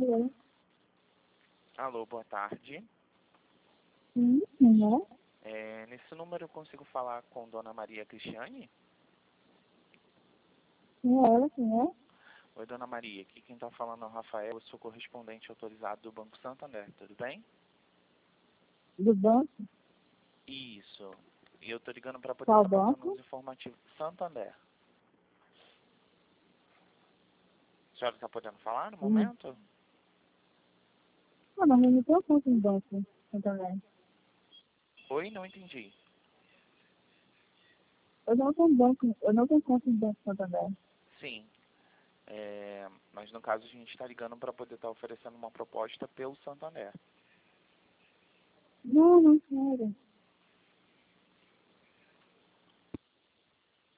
Alô? Alô, boa tarde. Sim, quem Nesse número eu consigo falar com Dona Maria Cristiane? Quem é ela? Quem é? Oi, Dona Maria. Aqui quem está falando é o Rafael. Eu sou correspondente autorizado do Banco Santander. Tudo bem? Do banco? Isso. E eu estou ligando para poder Qual estar passando banco? uns informativos. Santander. A senhora está podendo falar no Hum. momento? Ah, mas eu não tenho conta em banco também. Oi, não entendi. Eu não tenho banco, eu não tenho conta em banco também. Sim. Mas no caso a gente está ligando para poder estar oferecendo uma proposta pelo Santander. Não, não quero.